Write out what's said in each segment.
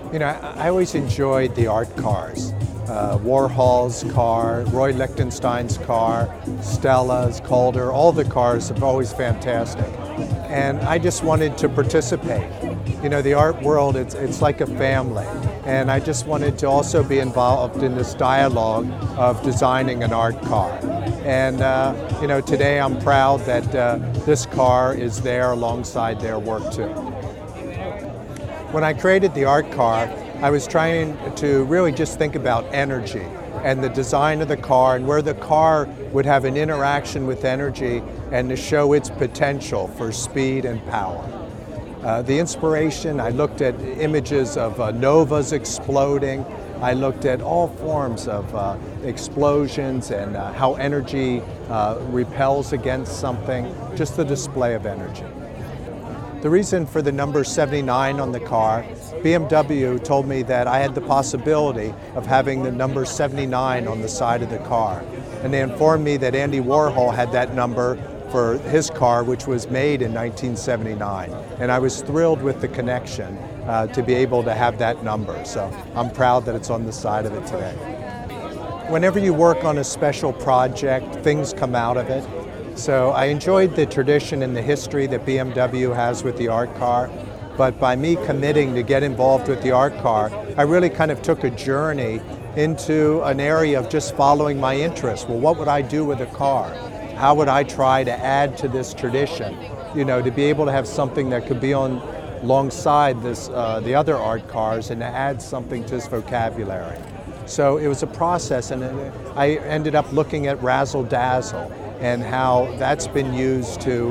You know, I always enjoyed the art cars. Warhol's car, Roy Lichtenstein's car, Stella's, Calder, all the cars are always fantastic. And I just wanted to participate. You know, the art world, it's like a family. And I just wanted to also be involved in this dialogue of designing an art car. And, you know, today I'm proud that this car is there alongside their work too. When I created the art car, I was trying to really just think about energy and the design of the car and where the car would have an interaction with energy and to show its potential for speed and power. The inspiration, I looked at images of novas exploding. I looked at all forms of explosions and how energy repels against something, just the display of energy. The reason for the number 79 on the car, BMW told me that I had the possibility of having the number 79 on the side of the car. And they informed me that Andy Warhol had that number for his car, which was made in 1979. And I was thrilled with the connection to be able to have that number. So I'm proud that it's on the side of it today. Whenever you work on a special project, things come out of it. So I enjoyed the tradition and the history that BMW has with the art car, but by me committing to get involved with the art car, I really kind of took a journey into an area of just following my interests. Well, what would I do with a car? How would I try to add to this tradition? You know, to be able to have something that could be on alongside this, the other art cars and to add something to this vocabulary. So it was a process, and I ended up looking at Razzle Dazzle and how that's been used to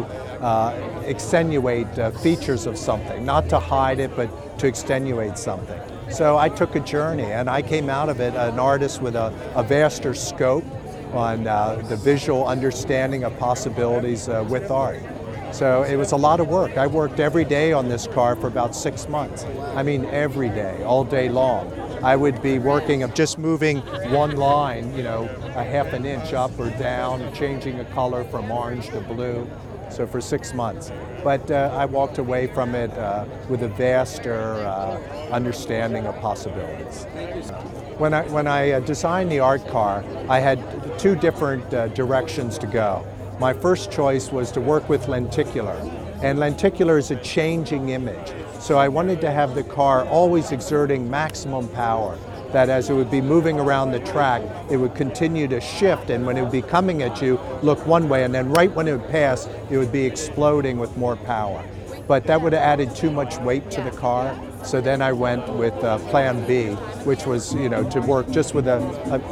extenuate features of something, not to hide it, but to extenuate something. So I took a journey, and I came out of it an artist with a vaster scope on the visual understanding of possibilities with art. So it was a lot of work. I worked every day on this car for about 6 months. I mean, every day, all day long. I would be working of just moving one line, you know, a half an inch up or down, changing a color from orange to blue. So for 6 months. But I walked away from it with a vaster understanding of possibilities. When I designed the art car, I had two different directions to go. My first choice was to work with lenticular, and lenticular is a changing image. So I wanted to have the car always exerting maximum power, that as it would be moving around the track, it would continue to shift, and when it would be coming at you, look one way, and then right when it would pass, it would be exploding with more power. But that would have added too much weight to the car, so then I went with Plan B, which was, you know, to work just with a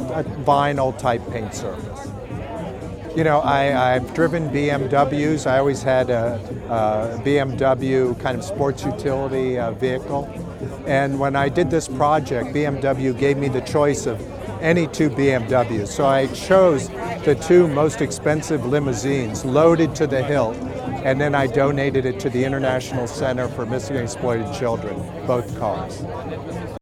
vinyl type paint surface. You know, I've driven BMWs. I always had a BMW kind of sports utility vehicle. And when I did this project, BMW gave me the choice of any two BMWs. So I chose the two most expensive limousines, loaded to the hilt, and then I donated it to the International Center for Missing and Exploited Children, both cars.